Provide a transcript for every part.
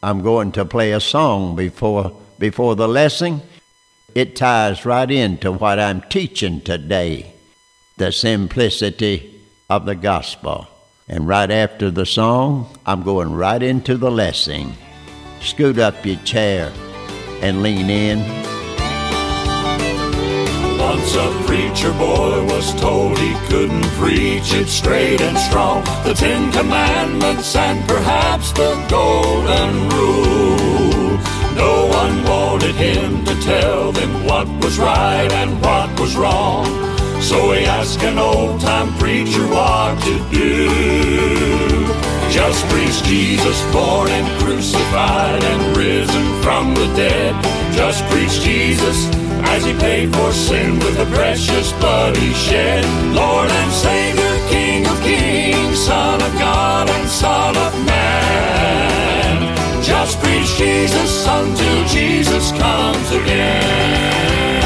I'm going to play a song before the lesson. It ties right into what I'm teaching today, the simplicity of the gospel. And right after the song, I'm going right into the lesson. Scoot up your chair and lean in. Once a preacher boy was told he couldn't preach it straight and strong, the 10 Commandments and perhaps the Golden Rule. No one wanted him to tell them what was right and what was wrong, so he asked an old-time preacher what to do. Just preach Jesus, born and crucified and risen from the dead. Just preach Jesus as he paid for sin with the precious blood he shed. Lord and Savior, King of kings, Son of God and Son of man. Just preach Jesus until Jesus comes again.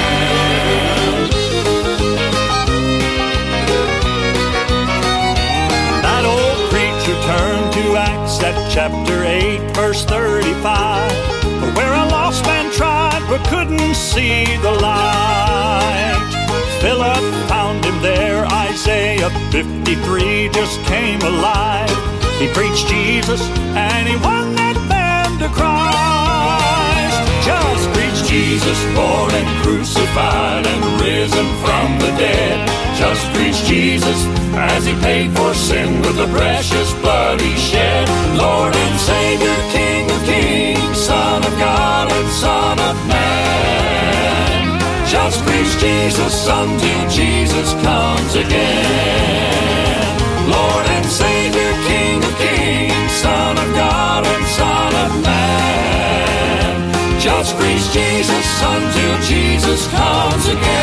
That old preacher turned to Acts at chapter 8, verse 35, where a lost man tried but couldn't see the light. Philip found him there. Isaiah 53 just came alive. He preached Jesus and he won that man to Christ. Just preach Jesus, born and crucified and risen from the dead. Just preach Jesus as he paid for sin with the precious blood he shed. Lord and Savior, King of kings, Son of God and Son of man. Just preach Jesus until Jesus comes again. Lord and Savior, King of kings, Son of God and Son of man. Just preach Jesus until Jesus comes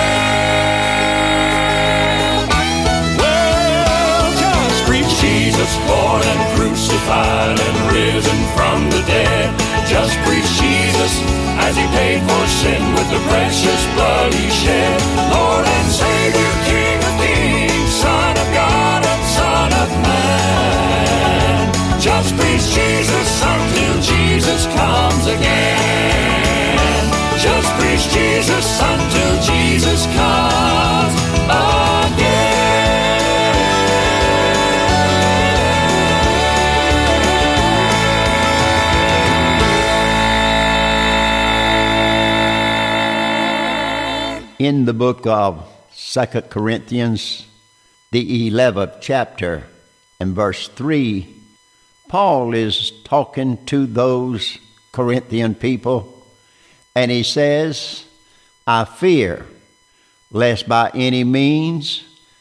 again. Well, just preach Jesus, born and crucified and risen from the dead. Just preach Jesus as he paid for sin with the precious blood he shed. Lord and Savior, King of kings, Son of God and Son of man. Just preach Jesus until Jesus comes again. Just preach Jesus until Jesus comes again. In the book of 2 Corinthians, the 11th chapter and verse 3, Paul is talking to those Corinthian people, and he says, I fear lest by any means,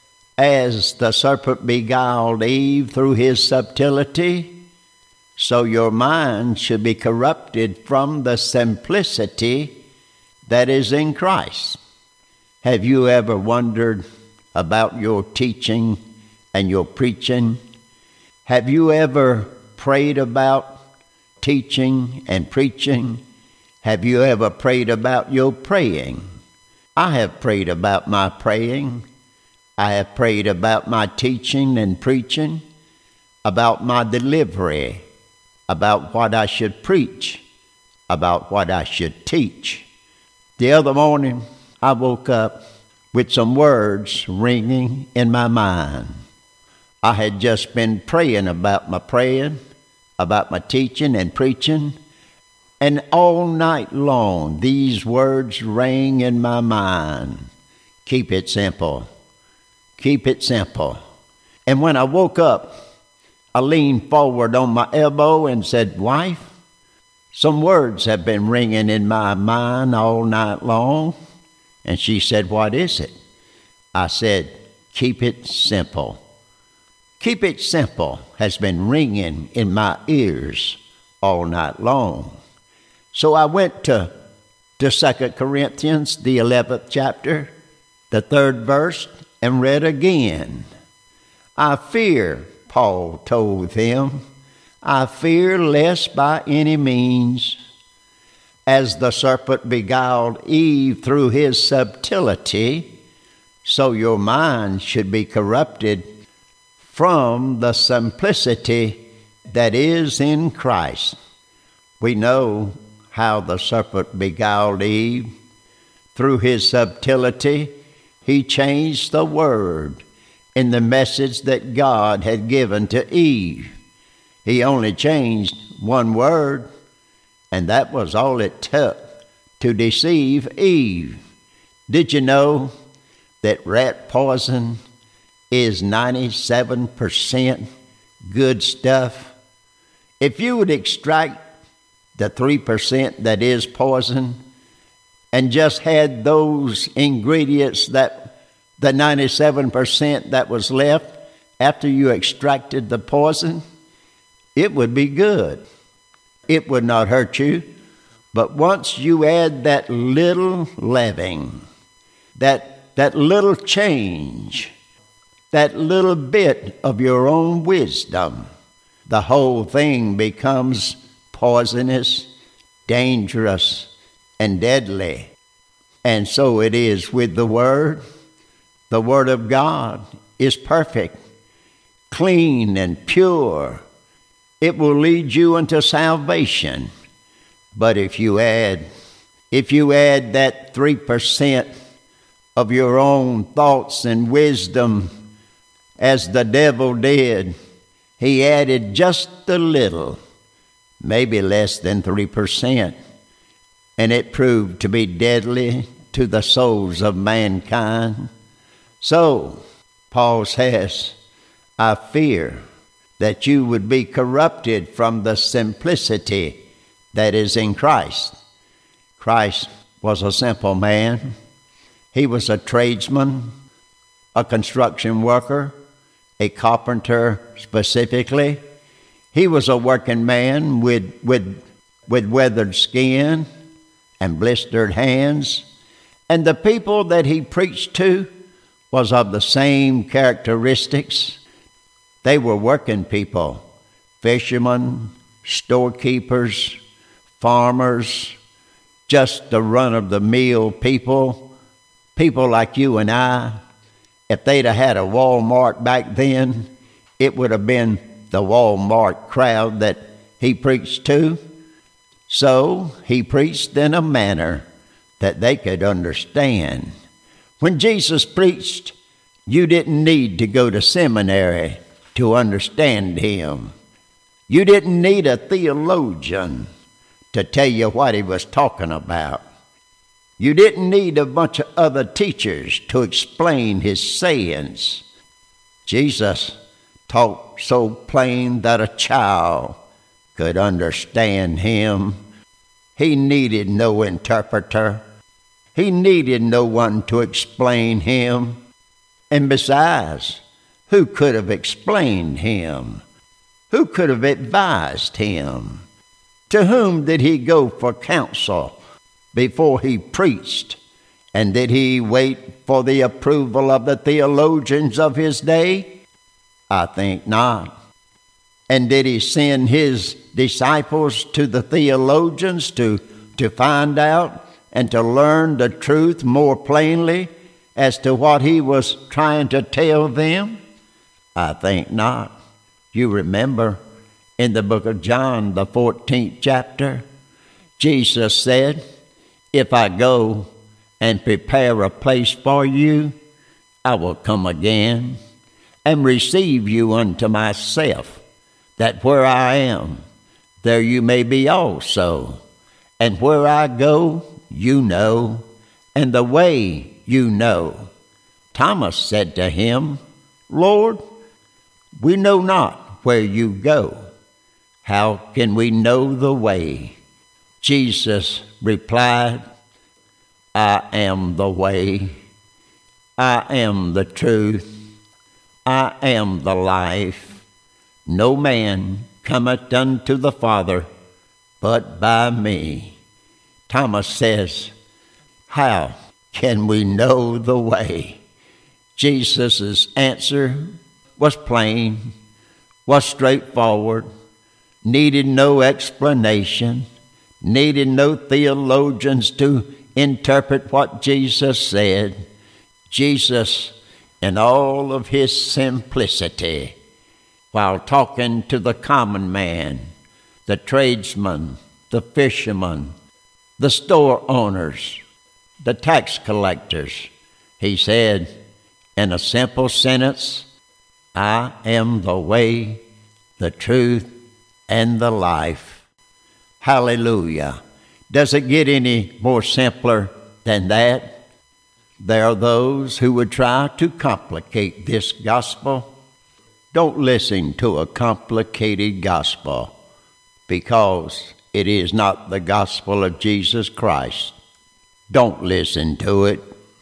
as the serpent beguiled Eve through his subtlety, so your mind should be corrupted from the simplicity that is in Christ. Have you ever wondered about your teaching and your preaching? Have you ever prayed about teaching and preaching? Have you ever prayed about your praying? I have prayed about my praying. I have prayed about my teaching and preaching, about my delivery, about what I should preach, about what I should teach. The other morning, I woke up with some words ringing in my mind. I had just been praying about my praying, about my teaching and preaching, and all night long these words rang in my mind. Keep it simple. Keep it simple. And when I woke up, I leaned forward on my elbow and said, Wife, some words have been ringing in my mind all night long. And she said, What is it? I said, Keep it simple. Keep it simple has been ringing in my ears all night long. So I went to 2 Corinthians, the 11th chapter, the 3rd verse, and read again. I fear, Paul told them, I fear lest by any means, as the serpent beguiled Eve through his subtlety, so your mind should be corrupted from the simplicity that is in Christ. We know how the serpent beguiled Eve. Through his subtlety, he changed the word in the message that God had given to Eve. He only changed one word, and that was all it took to deceive Eve. Did you know that rat poison is 97% good stuff? If you would extract the 3% that is poison and just had those ingredients, that the 97% that was left after you extracted the poison, it would be good. It would not hurt you. But once you add that little leaven, that little change, that little bit of your own wisdom, the whole thing becomes poisonous, dangerous, and deadly. And so it is with the Word. The Word of God is perfect, clean, and pure. It will lead you unto salvation. But if you add that 3% of your own thoughts and wisdom, as the devil did, he added just a little, maybe less than 3%, and it proved to be deadly to the souls of mankind. So, Paul says, I fear that you would be corrupted from the simplicity that is in Christ. Christ was a simple man. He was a tradesman, a construction worker, a carpenter specifically. He was a working man with weathered skin and blistered hands. And the people that he preached to was of the same characteristics. They were working people, fishermen, storekeepers, farmers, just the run-of-the-mill people like you and I. If they'd have had a Walmart back then, it would have been the Walmart crowd that he preached to. So he preached in a manner that they could understand. When Jesus preached, you didn't need to go to seminary to understand him. You didn't need a theologian to tell you what he was talking about. You didn't need a bunch of other teachers to explain his sayings. Jesus taught so plain that a child could understand him. He needed no interpreter. He needed no one to explain him. And besides, who could have explained him? Who could have advised him? To whom did he go for counsel before he preached? And did he wait for the approval of the theologians of his day? I think not. And did he send his disciples to the theologians to find out and to learn the truth more plainly as to what he was trying to tell them? I think not. You remember in the book of John, the 14th chapter, Jesus said, if I go and prepare a place for you, I will come again and receive you unto myself, that where I am, there you may be also. And where I go, you know, and the way you know. Thomas said to him, Lord, we know not where you go. How can we know the way? Jesus replied, I am the way. I am the truth. I am the life. No man cometh unto the Father but by me. Thomas says, how can we know the way? Jesus' answer was plain, was straightforward, needed no explanation, needed no theologians to interpret what Jesus said. Jesus, in all of his simplicity, while talking to the common man, the tradesman, the fishermen, the store owners, the tax collectors. He said in a simple sentence, I am the way, the truth, and the life. Hallelujah. Does it get any more simpler than that? There are those who would try to complicate this gospel. Don't listen to a complicated gospel, because it is not the gospel of Jesus Christ. Don't listen to it.